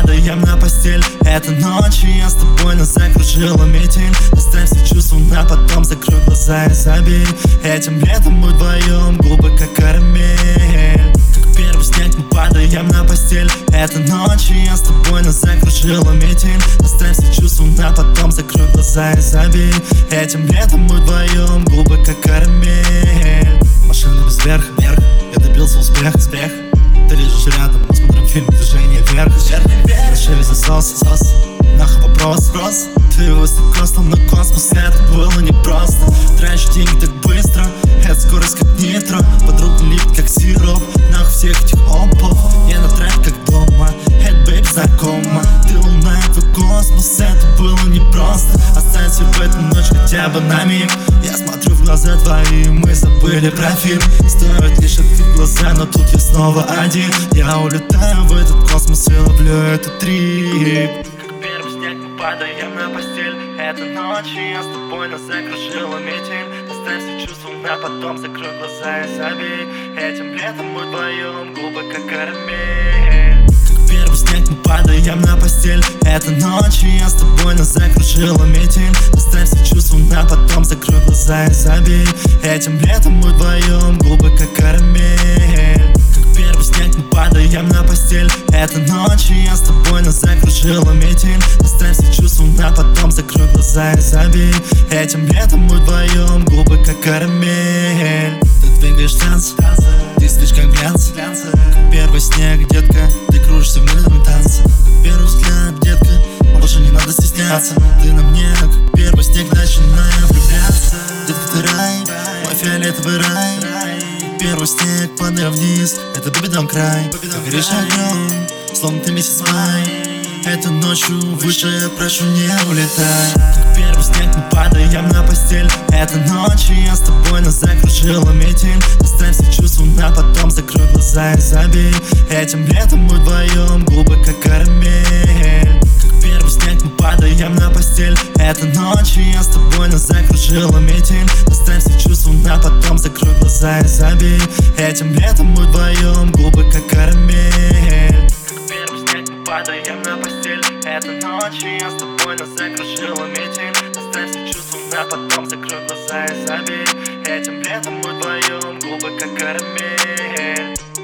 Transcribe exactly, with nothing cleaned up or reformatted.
падаем на постель. Это ночь, и я с тобой нас закружила метель. Оставь все чувства на потом, закрой глаза и забей. Этим летом мы вдвоем, губы как карамель. Как первый снег мы падаем на постель. Это ночь, и я с тобой нас закружила метель. Оставь все чувства на потом, закрой глаза и забей. Этим летом мы вдвоем, губы как карамель. Машина без верха, вверх, я добился успеха, успех. Ты лежишь рядом, мы смотрим фильм «Движение вверх». Наши весь засос, засос, нахуй вопрос, вопрос. Ты высокосном на космос, это было непросто. Трачу деньги так быстро, это скорость как нитро. Подруга липнет как сироп, нахуй всех этих опов. Я на трек как дома, это бэйб знакома. Ты луна, твой космос, это было непросто. Останься в эту ночь хотя бы на миг. Я смотрю в глаза твои, мы забыли про фильм. Стоит лишь открыть глаза, но тут я снова один. Я улетаю в этот космос и ловлю этот трип. Как первый снег мы падаем на постель. Это ночь, и я с тобой нас закружила метель. Оставь все чувства на потом, закрой глаза и забей. Этим летом мы вдвоем, губы как карамель. Как первый снег мы падаем на постель. Это ночь, и я с тобой нас закружила метель. Оставь все чувства на потом, закрой глаза и забей. Этим летом мы вдвоем, губы как карамель. Как первый снег мы падаем на постель. Это ночь, и я с тобой нас закружила метель. Оставь все чувства на потом, закрой глаза и забей. Этим летом мы вдвоем, губы как карамель. Ты двигаешь танцы, ты спишь как глянц. Как первый снег, детка, ты кружишься в мыльном танце. Первый взгляд, детка, больше не надо стесняться. Ты на мне, как первый снег, начинаю влюбляться. Детка, ты рай, мой фиолетовый рай. Первый снег, падая вниз, это бэби-дом край. Горишь огнем, словно ты месяц май. Этой ночью выше, я прошу, не улетай. Как первый снег мы падаем на постель. Это ночь, и я с тобой нас закружила метель. Оставь все чувства на потом, закрой глаза и забей. Этим летом мы вдвоем, губы как карамель. Как первый снег мы падаем на постель. Это ночь, и я с тобой нас закружила метель. Оставь все чувства на потом, закрой глаза и забей. Этим летом мы вдвоем, губы как карамель. Как первый снег мы падаем на постель. Это ночь, и я с тобой нас закружила метель. Оставь все чувства на потом, закрой глаза и забей. Этим летом мы вдвоем, губы как карамель.